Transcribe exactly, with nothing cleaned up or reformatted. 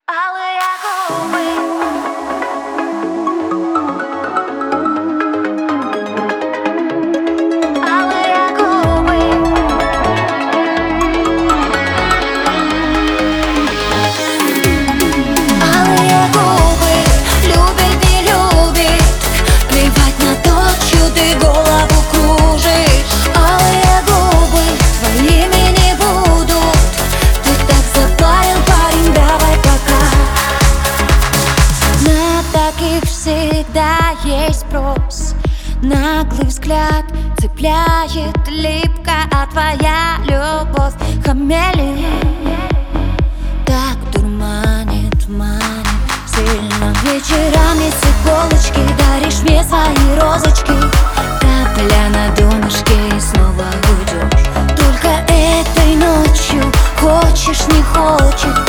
Алые губы. Алые губы. Алые губы. Любит, не любит, плевать на то, чью ты голову кружишь. Алые губы твоими не будут. Ты так запарил, парень, давай пока. На таких всегда есть спрос. Наглый взгляд цепляет липко, а твоя любовь хамелея так дурманит, манит сильно. Вечерами с иголочки даришь мне свои розочки. Капля на донышке и снова уйдешь. Только этой ночью, хочешь не хочешь,